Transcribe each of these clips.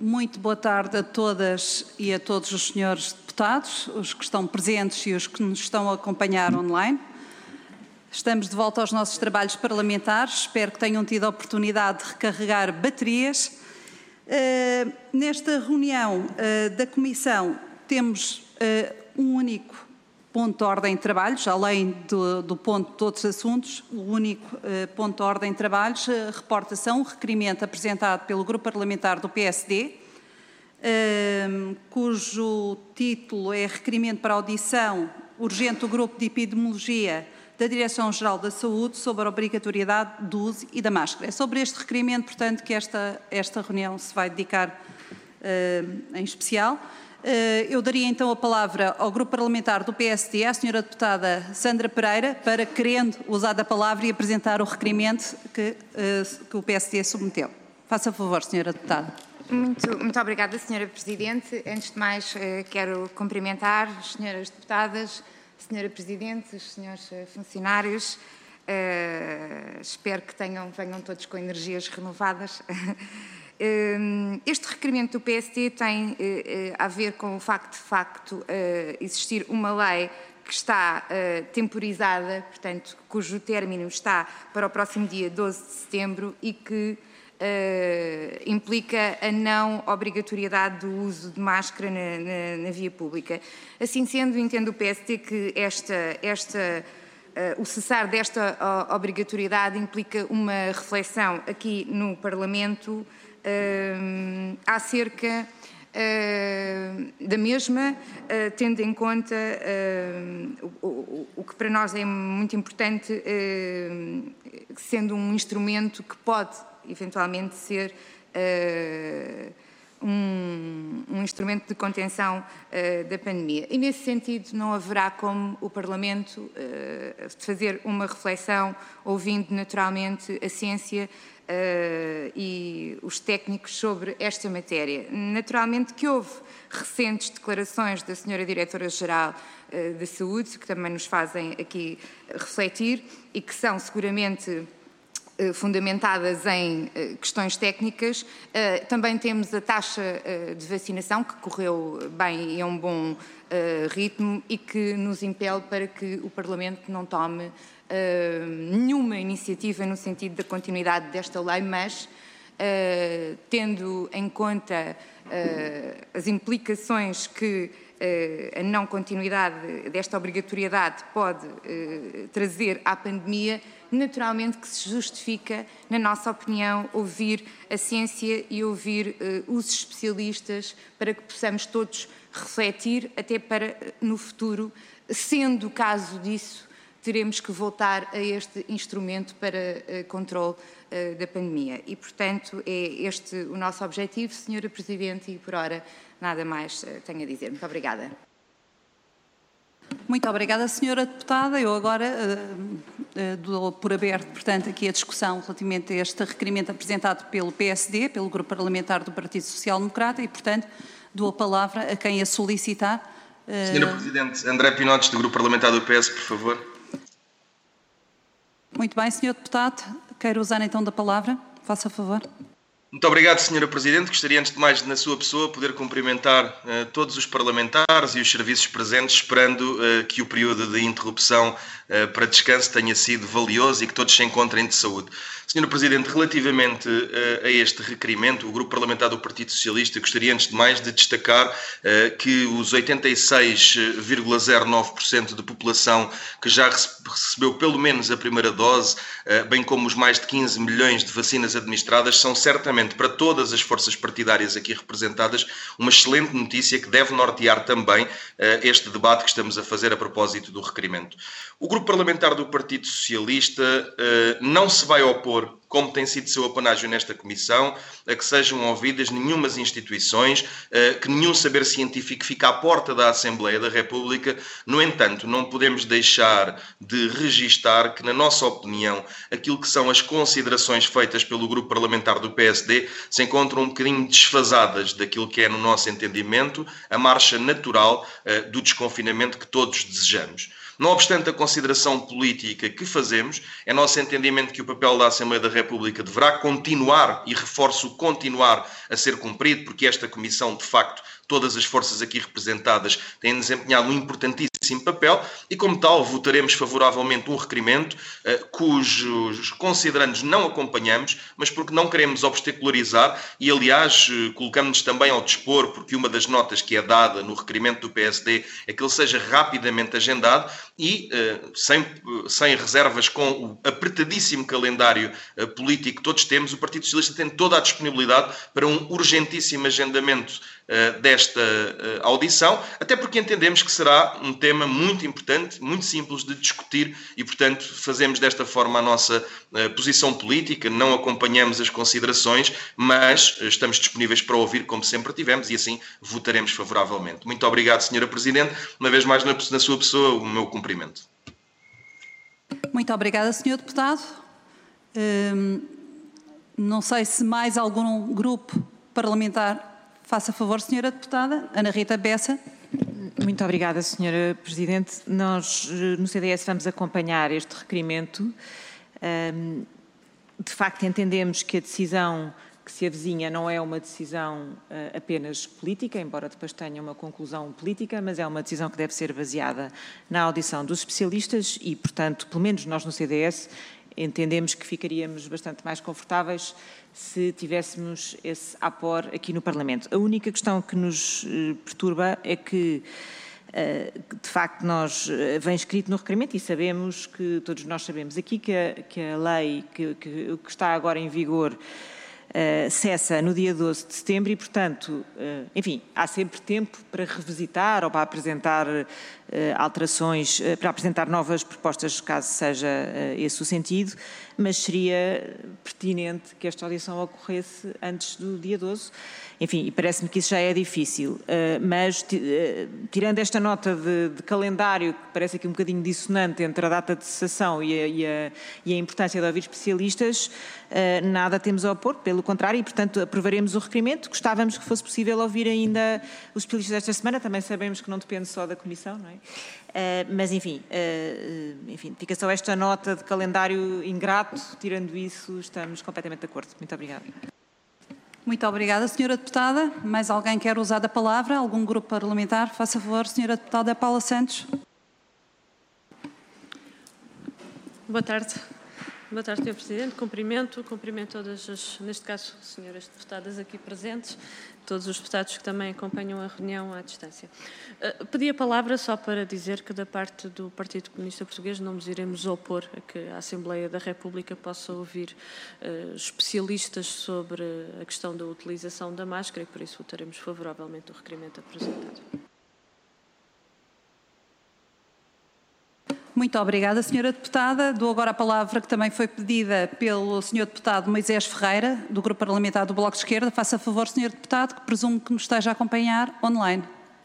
Muito boa tarde a todas e a todos os senhores deputados, os que estão presentes e os que nos estão a acompanhar online. Estamos de volta aos nossos trabalhos parlamentares. Espero que tenham tido a oportunidade de recarregar baterias. Nesta reunião da Comissão temos um único ponto de ordem de trabalhos, além do ponto de todos os assuntos, o único ponto de ordem de trabalhos, reportação, requerimento apresentado pelo Grupo Parlamentar do PSD, cujo título é Requerimento para audição urgente do Grupo de Epidemiologia da Direção-Geral da Saúde sobre a obrigatoriedade do uso e da máscara. É sobre este requerimento, portanto, que esta reunião se vai dedicar em especial. Eu daria então a palavra ao Grupo Parlamentar do PSD, à Sra. Deputada Sandra Pereira, para, querendo usar da palavra e apresentar o requerimento que o PSD submeteu. Faça favor, Sra. Deputada. Muito obrigada, Sra. Presidente. Antes de mais, quero cumprimentar as senhoras deputadas, Sra. Presidente, os senhores funcionários. Espero que venham todos com energias renovadas. Este requerimento do PSD tem a ver com o facto de existir uma lei que está temporizada, portanto, cujo término está para o próximo dia 12 de setembro e que implica a não obrigatoriedade do uso de máscara na via pública. Assim sendo, entendo o PSD que o cessar desta obrigatoriedade implica uma reflexão aqui no Parlamento acerca da mesma, tendo em conta o que para nós é muito importante, sendo um instrumento que pode eventualmente ser um instrumento de contenção da pandemia. E, nesse sentido, não haverá como o Parlamento fazer uma reflexão, ouvindo naturalmente a ciência e os técnicos sobre esta matéria. Naturalmente que houve recentes declarações da Sra. Diretora-Geral da Saúde, que também nos fazem aqui refletir e que são seguramente fundamentadas em questões técnicas. Também temos a taxa de vacinação, que correu bem e é um bom ritmo e que nos impele para que o Parlamento não tome nenhuma iniciativa no sentido da continuidade desta lei, mas tendo em conta as implicações que a não continuidade desta obrigatoriedade pode trazer à pandemia, naturalmente que se justifica, na nossa opinião, ouvir a ciência e ouvir os especialistas para que possamos todos refletir, até para, no futuro, sendo o caso disso, teremos que voltar a este instrumento para controle da pandemia. E, portanto, é este o nosso objetivo, Sra. Presidente, e por ora nada mais tenho a dizer. Muito obrigada. Muito obrigada, Sra. Deputada. Eu agora dou por aberto, portanto, aqui a discussão relativamente a este requerimento apresentado pelo PSD, pelo Grupo Parlamentar do Partido Social Democrata, e, portanto, dou a palavra a quem a solicitar. Sra. Presidente, André Pinotes, do Grupo Parlamentar do PS, por favor. Muito bem, Sr. Deputado. Quero usar então da palavra. Faça favor. Muito obrigado, Sra. Presidente. Gostaria, antes de mais, na sua pessoa, poder cumprimentar todos os parlamentares e os serviços presentes, esperando que o período de interrupção para descanso tenha sido valioso e que todos se encontrem de saúde. Sra. Presidente, relativamente a este requerimento, o Grupo Parlamentar do Partido Socialista gostaria, antes de mais, de destacar que os 86,09% de população que já recebeu pelo menos a primeira dose, bem como os mais de 15 milhões de vacinas administradas, são certamente, para todas as forças partidárias aqui representadas, uma excelente notícia que deve nortear também este debate que estamos a fazer a propósito do requerimento. O Grupo Parlamentar do Partido Socialista não se vai opor, como tem sido seu apanágio nesta Comissão, a que sejam ouvidas nenhumas instituições, que nenhum saber científico fique à porta da Assembleia da República. No entanto, não podemos deixar de registar que, na nossa opinião, aquilo que são as considerações feitas pelo Grupo Parlamentar do PSD se encontram um bocadinho desfasadas daquilo que é, no nosso entendimento, a marcha natural do desconfinamento que todos desejamos. Não obstante a consideração política que fazemos, é nosso entendimento que o papel da Assembleia da República deverá continuar, e reforço continuar, a ser cumprido, porque esta Comissão, de facto, todas as forças aqui representadas têm desempenhado um importantíssimo papel e, como tal, votaremos favoravelmente um requerimento cujos considerandos não acompanhamos, mas porque não queremos obstacularizar e, aliás, colocamos-nos também ao dispor, porque uma das notas que é dada no requerimento do PSD é que ele seja rapidamente agendado e, sem reservas com o apertadíssimo calendário político que todos temos, o Partido Socialista tem toda a disponibilidade para um urgentíssimo agendamento desta audição, até porque entendemos que será um tema muito importante, muito simples de discutir e, portanto, fazemos desta forma a nossa posição política, não acompanhamos as considerações, mas estamos disponíveis para ouvir, como sempre tivemos, e assim votaremos favoravelmente. Muito obrigado, Sra. Presidente. Uma vez mais, na sua pessoa, o meu cumprimento. Muito obrigada, Sr. Deputado. Não sei se mais algum grupo parlamentar... Faça favor, Sra. Deputada. Ana Rita Bessa. Muito obrigada, Sra. Presidente. Nós, no CDS, vamos acompanhar este requerimento. De facto, entendemos que a decisão que se avizinha não é uma decisão apenas política, embora depois tenha uma conclusão política, mas é uma decisão que deve ser baseada na audição dos especialistas e, portanto, pelo menos nós no CDS, entendemos que ficaríamos bastante mais confortáveis se tivéssemos esse apor aqui no Parlamento. A única questão que nos perturba é que, de facto, vem escrito no requerimento e sabemos que, todos nós sabemos aqui, que a lei que está agora em vigor cessa no dia 12 de setembro e, portanto, enfim, há sempre tempo para revisitar ou para apresentar alterações, para apresentar novas propostas, caso seja esse o sentido, mas seria pertinente que esta audição ocorresse antes do dia 12. Enfim, e parece-me que isso já é difícil, mas tirando esta nota de calendário, que parece aqui um bocadinho dissonante entre a data de cessação e a importância de ouvir especialistas, nada temos a opor, pelo contrário, e portanto aprovaremos o requerimento. Gostávamos que fosse possível ouvir ainda os especialistas esta semana, também sabemos que não depende só da Comissão, não é? Mas enfim, fica só esta nota de calendário ingrato, tirando isso estamos completamente de acordo. Muito obrigada. Muito obrigada, Sra. Deputada. Mais alguém quer usar a palavra? Algum grupo parlamentar? Faça favor, Sra. Deputada Paula Santos. Boa tarde. Boa tarde, Sr. Presidente. Cumprimento todas as, neste caso, senhoras deputadas aqui presentes, todos os deputados que também acompanham a reunião à distância. Pedi a palavra só para dizer que, da parte do Partido Comunista Português, não nos iremos opor a que a Assembleia da República possa ouvir especialistas sobre a questão da utilização da máscara e, por isso, votaremos favoravelmente o requerimento apresentado. Muito obrigada, Sra. Deputada. Dou agora a palavra que também foi pedida pelo Sr. Deputado Moisés Ferreira, do Grupo Parlamentar do Bloco de Esquerda. Faça favor, Sr. Deputado, que presumo que nos esteja a acompanhar online.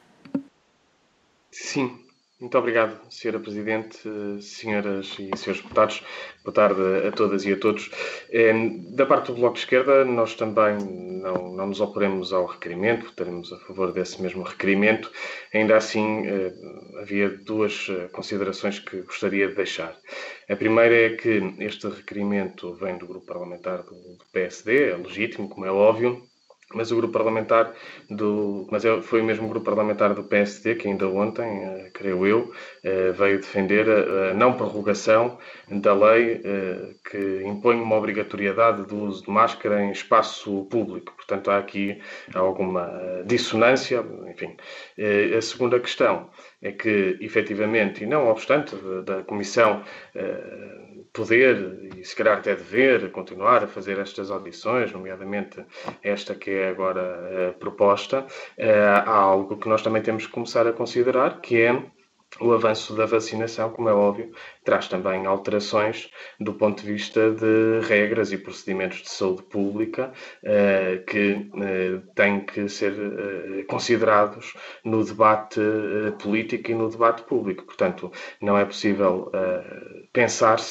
Sim, muito obrigado, Sra. Presidente, senhoras e senhores deputados. Boa tarde a todas e a todos. Da parte do Bloco de Esquerda, nós também não nos oporemos ao requerimento, votaremos a favor desse mesmo requerimento. Ainda assim, havia duas considerações que gostaria de deixar. A primeira é que este requerimento vem do grupo parlamentar do PSD, é legítimo, como é óbvio, mas o grupo parlamentar foi o mesmo grupo parlamentar do PSD que ainda ontem, creio eu, veio defender a não prorrogação da lei que impõe uma obrigatoriedade do uso de máscara em espaço público. Portanto, há aqui alguma dissonância. Enfim, a segunda questão é que, efetivamente, e não obstante da Comissão poder, e se calhar até dever, continuar a fazer estas audições, nomeadamente esta que é agora proposta, há algo que nós também temos que começar a considerar, que é o avanço da vacinação, como é óbvio, traz também alterações do ponto de vista de regras e procedimentos de saúde pública que têm que ser considerados no debate político e no debate público. Portanto, não é possível pensar-se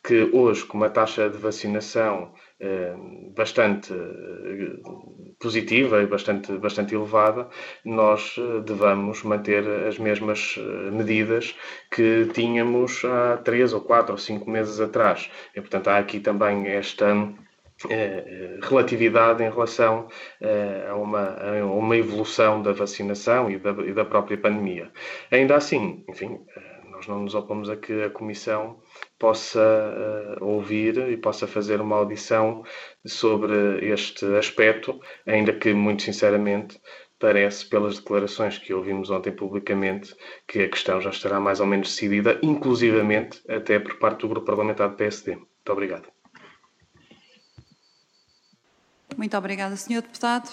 que hoje, com uma taxa de vacinação bastante positiva e bastante elevada, nós devamos manter as mesmas medidas que tínhamos há 3 ou 4 ou 5 meses atrás. E, portanto, há aqui também esta relatividade em relação a uma evolução da vacinação e da própria pandemia. Ainda assim, enfim, nós não nos opomos a que a Comissão possa ouvir e possa fazer uma audição sobre este aspecto, ainda que, muito sinceramente, parece, pelas declarações que ouvimos ontem publicamente, que a questão já estará mais ou menos decidida, inclusivamente até por parte do Grupo Parlamentar do PSD. Muito obrigado. Muito obrigada, Sr. Deputado.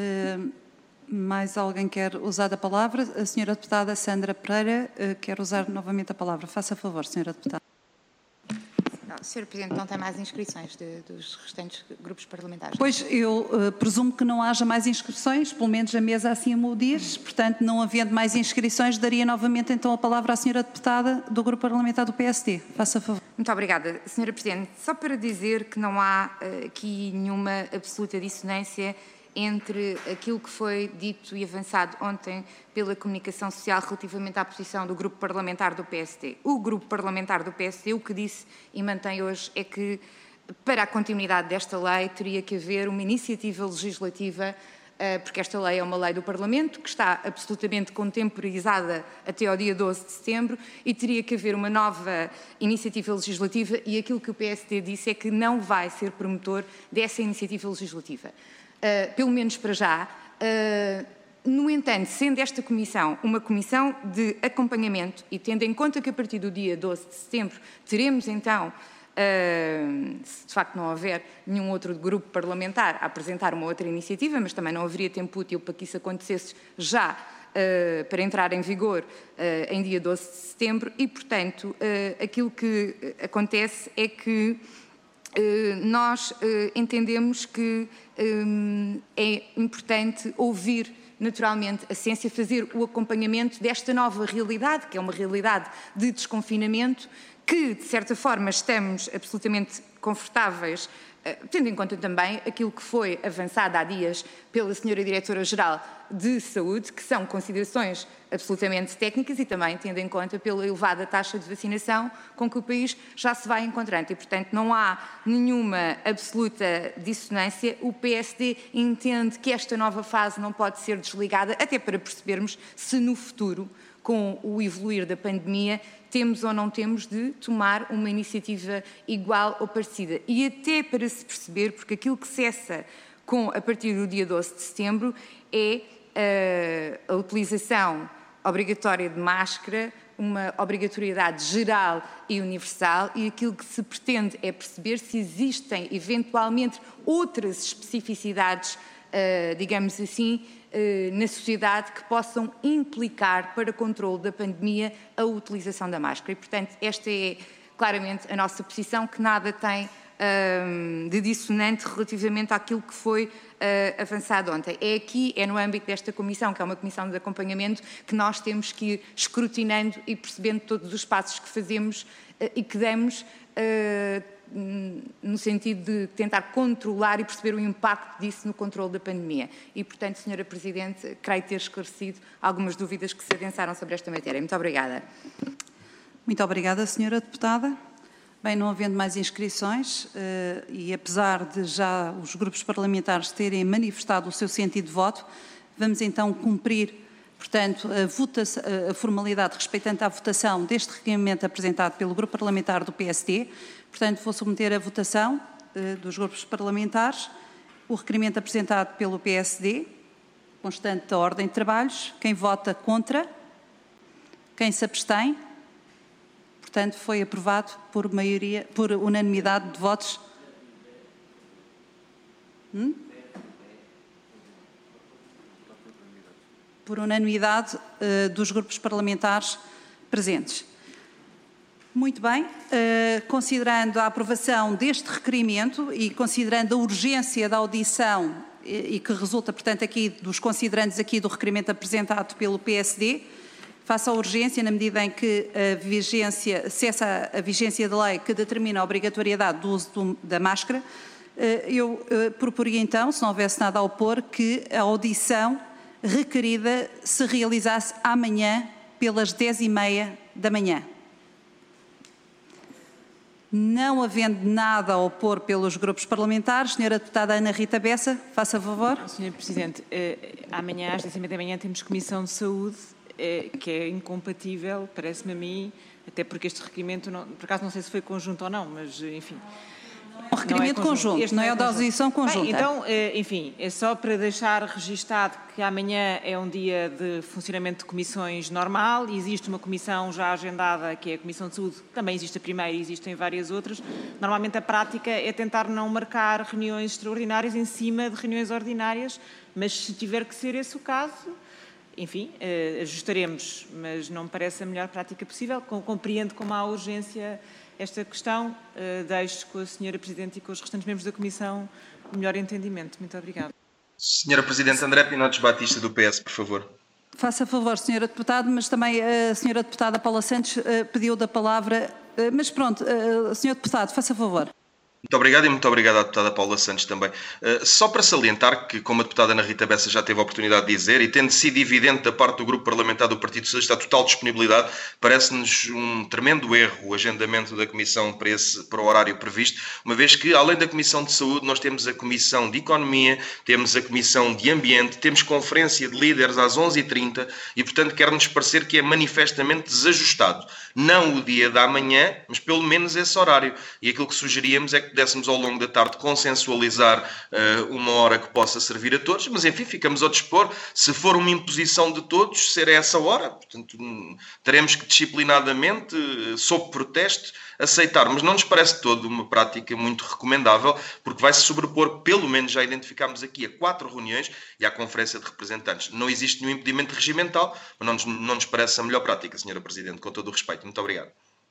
Mais alguém quer usar a palavra? A Sra. Deputada Sandra Pereira quer usar novamente a palavra. Faça favor, Sra. Deputada. Não, Sr. Presidente, não tem mais inscrições dos restantes grupos parlamentares. Pois, eu presumo que não haja mais inscrições, pelo menos a mesa assim o diz. Portanto, não havendo mais inscrições, daria novamente então a palavra à Sra. Deputada do Grupo Parlamentar do PSD. Faça favor. Muito obrigada, Sra. Presidente. Só para dizer que não há aqui nenhuma absoluta dissonância entre aquilo que foi dito e avançado ontem pela comunicação social relativamente à posição do Grupo Parlamentar do PSD. O Grupo Parlamentar do PSD o que disse e mantém hoje é que, para a continuidade desta lei, teria que haver uma iniciativa legislativa, porque esta lei é uma lei do Parlamento, que está absolutamente contemporizada até ao dia 12 de setembro, e teria que haver uma nova iniciativa legislativa, e aquilo que o PSD disse é que não vai ser promotor dessa iniciativa legislativa. Pelo menos para já. No entanto, sendo esta comissão uma comissão de acompanhamento e tendo em conta que a partir do dia 12 de setembro teremos então, se de facto não houver nenhum outro grupo parlamentar a apresentar uma outra iniciativa, mas também não haveria tempo útil para que isso acontecesse já para entrar em vigor em dia 12 de setembro e, portanto, aquilo que acontece é que nós entendemos que é importante ouvir naturalmente a ciência, fazer o acompanhamento desta nova realidade, que é uma realidade de desconfinamento, que de certa forma estamos absolutamente confortáveis, tendo em conta também aquilo que foi avançado há dias pela Sra. Diretora-Geral de Saúde, que são considerações absolutamente técnicas e também tendo em conta pela elevada taxa de vacinação com que o país já se vai encontrando. E, portanto, não há nenhuma absoluta dissonância. O PSD entende que esta nova fase não pode ser desligada, até para percebermos se no futuro, com o evoluir da pandemia, temos ou não temos de tomar uma iniciativa igual ou parecida. E até para se perceber, porque aquilo que cessa a partir do dia 12 de setembro é a utilização obrigatória de máscara, uma obrigatoriedade geral e universal, e aquilo que se pretende é perceber se existem eventualmente outras especificidades, digamos assim, na sociedade que possam implicar para controle da pandemia a utilização da máscara. E, portanto, esta é claramente a nossa posição, que nada tem de dissonante relativamente àquilo que foi avançado ontem. É no âmbito desta comissão, que é uma comissão de acompanhamento, que nós temos que ir escrutinando e percebendo todos os passos que fazemos e que damos no sentido de tentar controlar e perceber o impacto disso no controle da pandemia. E, portanto, Sra. Presidente, creio ter esclarecido algumas dúvidas que se adensaram sobre esta matéria. Muito obrigada. Muito obrigada, Sra. Deputada. Bem, não havendo mais inscrições e apesar de já os grupos parlamentares terem manifestado o seu sentido de voto, vamos então cumprir, portanto, a formalidade respeitante à votação deste requerimento apresentado pelo Grupo Parlamentar do PSD. Portanto, vou submeter a votação dos grupos parlamentares o requerimento apresentado pelo PSD, constante da ordem de trabalhos. Quem vota contra? Quem se abstém? Portanto, foi aprovado por unanimidade de votos. Por unanimidade dos grupos parlamentares presentes. Muito bem, considerando a aprovação deste requerimento e considerando a urgência da audição e que resulta, portanto, aqui dos considerandos aqui do requerimento apresentado pelo PSD, face à urgência, na medida em que cessa a vigência da lei que determina a obrigatoriedade do uso da máscara, eu proporia então, se não houvesse nada a opor, que a audição requerida se realizasse amanhã pelas 10h30 da manhã. Não havendo nada a opor pelos grupos parlamentares, Sra. Deputada Ana Rita Bessa, faça favor. Sr. Presidente, amanhã às 10h30 da manhã temos Comissão de Saúde, que é incompatível, parece-me a mim, até porque este requerimento, por acaso não sei se foi conjunto ou não, mas enfim. Um requerimento conjunto, não é da audição conjunta. Bem, então, enfim, é só para deixar registado que amanhã é um dia de funcionamento de comissões normal, existe uma comissão já agendada, que é a Comissão de Saúde, também existe a primeira e existem várias outras. Normalmente a prática é tentar não marcar reuniões extraordinárias em cima de reuniões ordinárias, mas se tiver que ser esse o caso, enfim, ajustaremos, mas não me parece a melhor prática possível. Compreendo como há urgência esta questão, deixo com a Sra. Presidente e com os restantes membros da Comissão o melhor entendimento. Muito obrigada. Sra. Presidente, André Pinotes Batista, do PS, por favor. Faça favor, Sra. Deputada, mas também a Sra. Deputada Paula Santos pediu da palavra, mas pronto, Sr. Deputado, faça favor. Muito obrigado e muito obrigado à deputada Paula Santos também. Só para salientar que, como a deputada Ana Rita Bessa já teve a oportunidade de dizer, e tendo sido evidente da parte do Grupo Parlamentar do Partido Socialista a total disponibilidade, parece-nos um tremendo erro o agendamento da Comissão para o horário previsto, uma vez que, além da Comissão de Saúde, nós temos a Comissão de Economia, temos a Comissão de Ambiente, temos conferência de líderes às 11h30 e, portanto, quer-nos parecer que é manifestamente desajustado. Não o dia da manhã, mas pelo menos esse horário. E aquilo que sugeríamos é que pudéssemos ao longo da tarde consensualizar uma hora que possa servir a todos, mas enfim, ficamos ao dispor. Se for uma imposição de todos, ser essa hora, portanto, teremos que disciplinadamente, sob protesto, aceitar. Mas não nos parece todo uma prática muito recomendável, porque vai-se sobrepor, pelo menos já identificámos aqui, a 4 reuniões e à Conferência de Representantes. Não existe nenhum impedimento regimental, mas não nos parece a melhor prática, Sra. Presidente, com todo o respeito. Muito obrigado.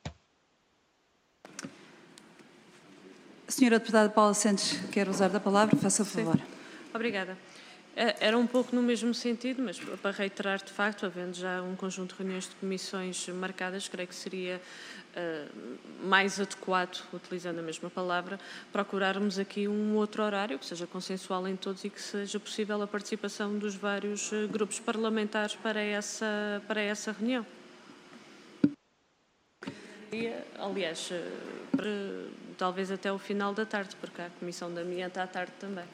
Sra. Deputada Paula Santos, quer usar da palavra? Faça favor. Sim. Obrigada. Era um pouco no mesmo sentido, mas para reiterar, de facto, havendo já um conjunto de reuniões de comissões marcadas, creio que seria mais adequado, utilizando a mesma palavra, procurarmos aqui um outro horário que seja consensual em todos e que seja possível a participação dos vários grupos parlamentares para essa reunião. Aliás, talvez até o final da tarde, porque há a Comissão de Ambiente à tarde também.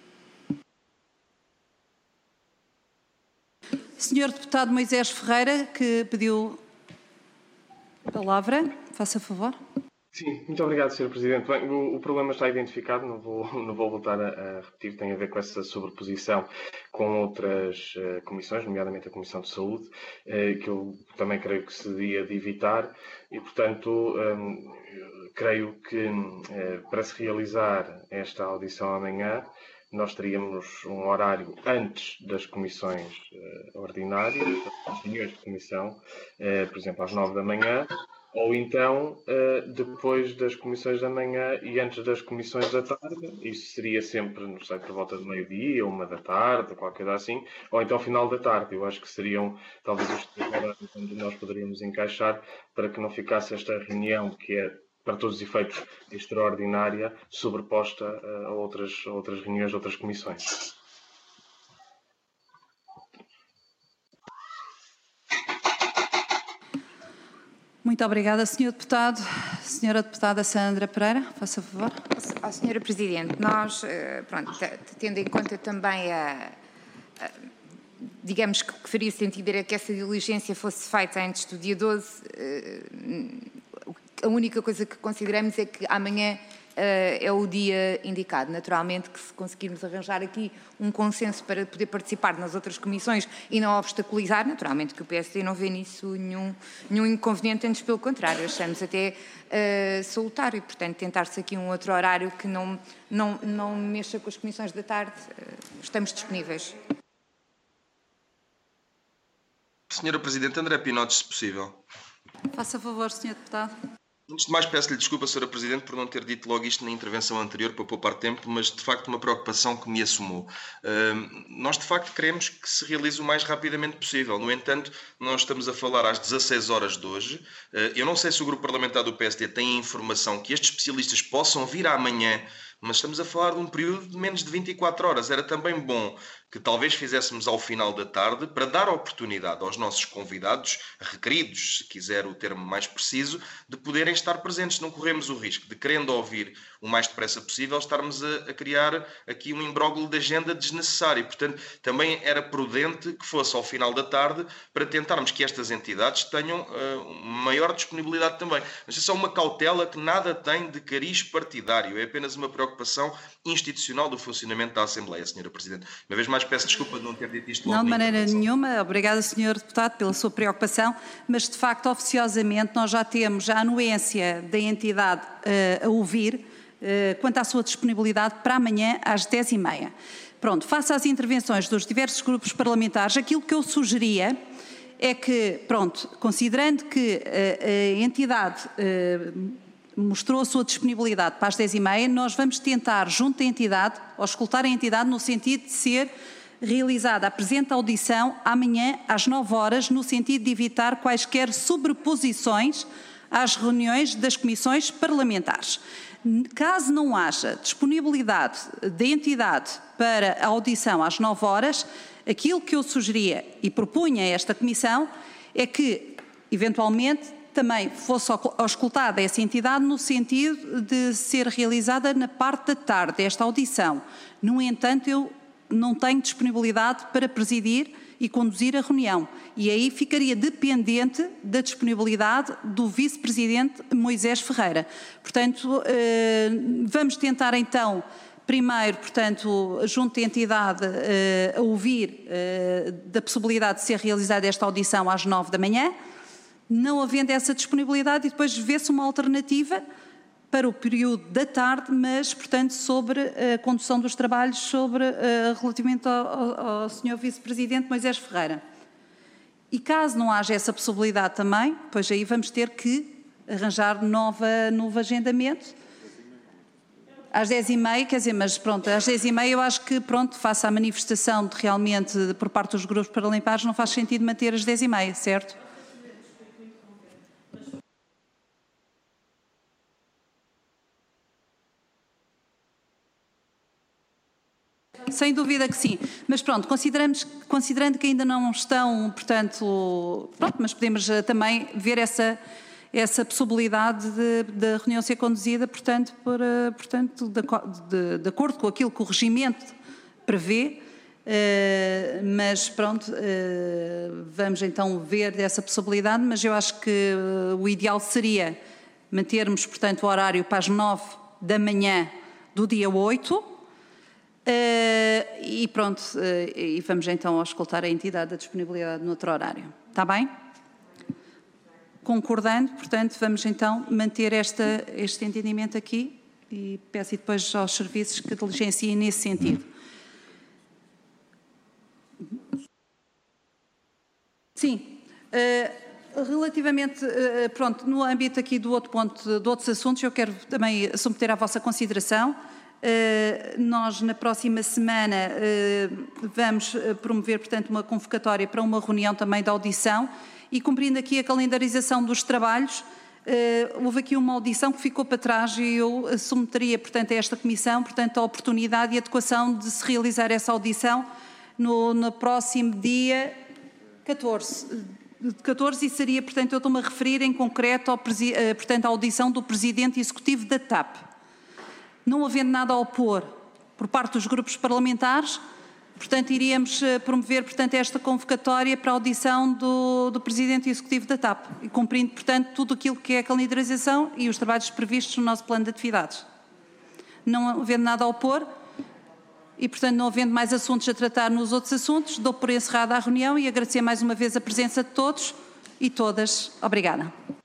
Senhor Deputado Moisés Ferreira, que pediu a palavra, faça favor. Sim, muito obrigado, Sr. Presidente. Bem, o problema está identificado, não vou voltar a repetir, tem a ver com essa sobreposição com outras comissões, nomeadamente a Comissão de Saúde, que eu também creio que se devia de evitar e, portanto, creio que para se realizar esta audição amanhã, nós teríamos um horário antes das comissões ordinárias, das reuniões de comissão, por exemplo, às 9 da manhã, ou então depois das comissões da manhã e antes das comissões da tarde. Isso seria sempre, não sei, por volta de meio-dia, 1 da tarde, qualquer coisa assim, ou então ao final da tarde. Eu acho que seriam talvez os 3 horários onde nós poderíamos encaixar para que não ficasse esta reunião, que é, para todos os efeitos, extraordinária, sobreposta a outras reuniões de outras comissões. Muito obrigada, Sr. Deputado. Sra. Deputada Sandra Pereira, faça favor. Sra. Presidente, nós, tendo em conta também digamos que faria sentido era que essa diligência fosse feita antes do dia 12, a única coisa que consideramos é que amanhã é o dia indicado. Naturalmente que se conseguirmos arranjar aqui um consenso para poder participar nas outras comissões e não obstaculizar, naturalmente que o PSD não vê nisso nenhum inconveniente, antes pelo contrário, achamos até salutar e, portanto, tentar-se aqui um outro horário que não mexa com as comissões da tarde, estamos disponíveis. Sra. Presidente, André Pinotes, se possível. Faça favor, Sr. Deputado. Antes de mais, peço-lhe desculpa, Sra. Presidente, por não ter dito logo isto na intervenção anterior para poupar tempo, mas de facto uma preocupação que me assomou. Nós de facto queremos que se realize o mais rapidamente possível. No entanto, nós estamos a falar às 16 horas de hoje. Eu não sei se o grupo parlamentar do PSD tem a informação que estes especialistas possam vir amanhã, mas estamos a falar de um período de menos de 24 horas. Era também bom que talvez fizéssemos ao final da tarde para dar oportunidade aos nossos convidados, requeridos, se quiser o termo mais preciso, de poderem estar presentes. Não corremos o risco de, querendo ouvir o mais depressa possível, estarmos a criar aqui um imbróglio de agenda desnecessário. Portanto, também era prudente que fosse ao final da tarde para tentarmos que estas entidades tenham maior disponibilidade também. Mas é só uma cautela que nada tem de cariz partidário, é apenas uma preocupação institucional do funcionamento da Assembleia, Sra. Presidente. Uma vez mais peço desculpa de não ter dito isto logo. Não, de maneira nenhuma. Obrigada, Sr. Deputado, pela sua preocupação, mas de facto, oficiosamente, nós já temos a anuência da entidade a ouvir quanto à sua disponibilidade para amanhã às 10h30. Pronto, face às intervenções dos diversos grupos parlamentares, aquilo que eu sugeria é que, pronto, considerando que a entidade mostrou a sua disponibilidade para as 10h30, nós vamos tentar, junto à entidade, auscultar a entidade no sentido de ser realizada a presente audição amanhã às 9 horas, no sentido de evitar quaisquer sobreposições às reuniões das comissões parlamentares. Caso não haja disponibilidade da entidade para a audição às 9 horas, aquilo que eu sugeria e propunha a esta comissão é que, eventualmente, também fosse auscultada essa entidade no sentido de ser realizada na parte da tarde, esta audição. No entanto, eu não tenho disponibilidade para presidir e conduzir a reunião. E aí ficaria dependente da disponibilidade do vice-presidente Moisés Ferreira. Portanto, vamos tentar então, primeiro, portanto, junto à entidade, a ouvir da possibilidade de ser realizada esta audição às 9 da manhã, não havendo essa disponibilidade, e depois vê-se uma alternativa para o período da tarde, mas, portanto, sobre a condução dos trabalhos relativamente ao Sr. Vice-Presidente Moisés Ferreira. E caso não haja essa possibilidade também, pois aí vamos ter que arranjar novo agendamento. Às 10h30, quer dizer, mas pronto, às 10h30 eu acho que, pronto, face à manifestação de realmente por parte dos grupos parlamentares, não faz sentido manter às 10h30, certo? Sem dúvida que sim, mas pronto, considerando que ainda não estão, portanto, pronto, mas podemos também ver essa possibilidade de reunião ser conduzida, portanto, de acordo com aquilo que o regimento prevê, mas pronto, vamos então ver dessa possibilidade, mas eu acho que o ideal seria mantermos, portanto, o horário para as 9 da manhã do dia 8, e pronto, e vamos então auscultar a entidade da disponibilidade no outro horário. Está bem? Concordando, portanto, vamos então manter este entendimento aqui e peço depois aos serviços que diligenciem nesse sentido. Sim. Relativamente, pronto, no âmbito aqui do outro ponto, de outros assuntos, eu quero também submeter à vossa consideração. Nós, na próxima semana, vamos promover, portanto, uma convocatória para uma reunião também de audição e, cumprindo aqui a calendarização dos trabalhos, houve aqui uma audição que ficou para trás e eu submeteria, portanto, a esta comissão, portanto, a oportunidade e a adequação de se realizar essa audição no próximo dia 14 e seria, portanto, eu estou-me a referir em concreto portanto, à audição do Presidente Executivo da TAP. Não havendo nada a opor por parte dos grupos parlamentares, portanto, iríamos promover, portanto, esta convocatória para a audição do Presidente Executivo da TAP, e cumprindo, portanto, tudo aquilo que é a calendarização e os trabalhos previstos no nosso plano de atividades. Não havendo nada a opor e, portanto, não havendo mais assuntos a tratar nos outros assuntos, dou por encerrada a reunião e agradecer mais uma vez a presença de todos e todas. Obrigada.